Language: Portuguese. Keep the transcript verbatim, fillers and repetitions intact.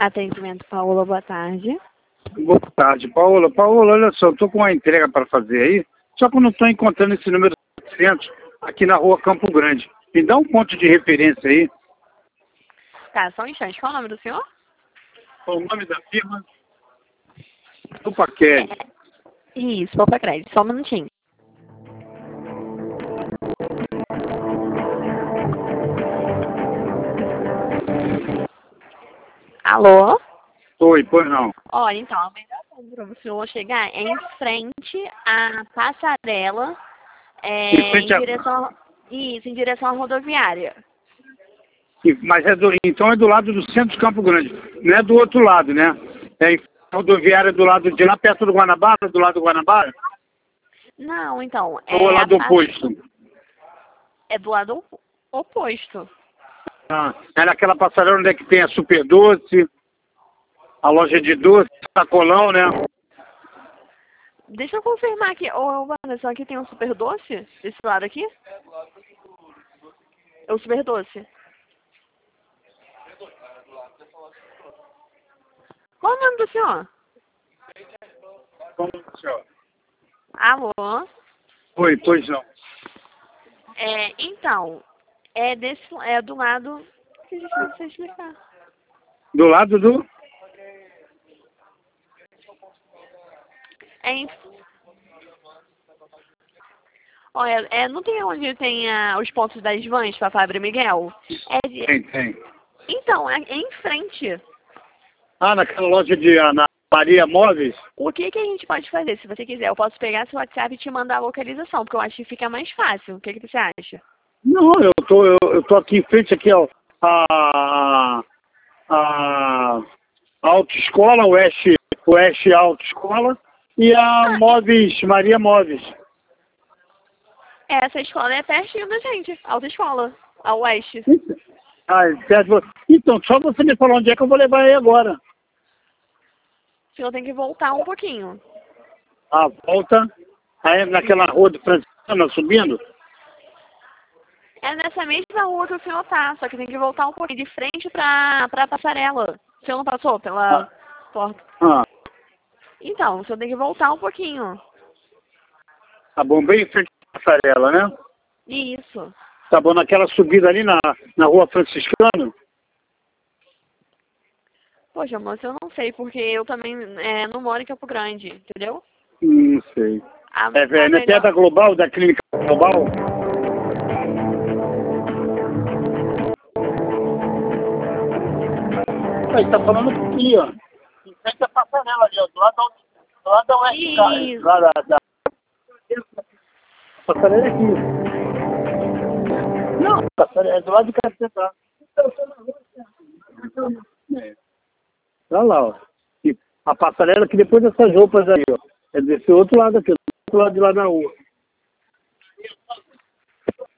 Atendimento Paola, boa tarde. Boa tarde, Paola. Paola, olha só, eu tô com uma entrega para fazer aí, só que eu não estou encontrando esse número setecentos aqui na rua Campo Grande. Me dá um ponto de referência aí. Tá, só um instante. Qual é o nome do senhor? Qual o nome da firma? Do paquete. É, isso, Poupa Crédito. Só um minutinho. Alô? Oi, pois não. Olha, então, a melhor forma para o senhor chegar é em frente à passarela, é, Em frente em à- direção, isso, em direção à rodoviária. E- Mas é do, então é do lado do centro de Campo Grande. Não é do outro lado, né? É em rodoviária do lado de lá, perto do Guanabara, do lado do Guanabara? Não, então, é, Ou é a lado pa- oposto? é do lado op- oposto. Ah, é naquela passarela onde é que tem a Super Doce, a loja de doce, sacolão, né? Deixa eu confirmar aqui. Ô, Wanderson, aqui tem um super doce? Desse lado aqui? É o super doce. Qual o nome do senhor? Como senhor? Alô? Oi, pois não. É, então, é desse, é do lado que a gente não precisa explicar. Do lado do... É em, olha, é, não tem onde tem ah, os pontos das vans para Padre Miguel? É de, Tem, tem. então, é, é em frente. Ah, naquela loja de Ana Maria Móveis? O que que a gente pode fazer? Se você quiser, eu posso pegar seu WhatsApp e te mandar a localização, porque eu acho que fica mais fácil. O que que você acha? Não, eu tô, eu, eu tô aqui em frente aqui, ó, a, a Autoescola, Oeste, Oeste Autoescola e a Ah, Móveis, Maria Móveis. essa escola é pertinho da gente, autoescola, a Oeste. Ah, certo. Então, só você me falar onde é que eu vou levar aí agora. O senhor tem que voltar um pouquinho. A volta, aí naquela rua de Franciscana, subindo. É nessa mesma rua que o senhor tá, só que tem que voltar um pouquinho de frente pra, pra passarela. O senhor não passou pela Ah, porta? ah, Então, o senhor tem que voltar um pouquinho. tá bom, bem em frente à passarela, né? Isso. Tá bom, naquela subida ali na, na rua Franciscana. Poxa, moça, eu não sei, porque eu também é, não moro em Campo Grande, entendeu? Não sei. A, É, a é na terra melhor... da Global, da Clínica Global? Aí, tá falando aqui, ó. Em frente à passarela ali, ó. Do lado da, do lado da U S K. Isso. Lá da, da... A passarela é aqui. Não, a passarela é do lado de Cacetá. É. Tá lá, ó. E a passarela que depois dessas roupas aí, ó. É desse outro lado aqui, do outro lado de lá da rua.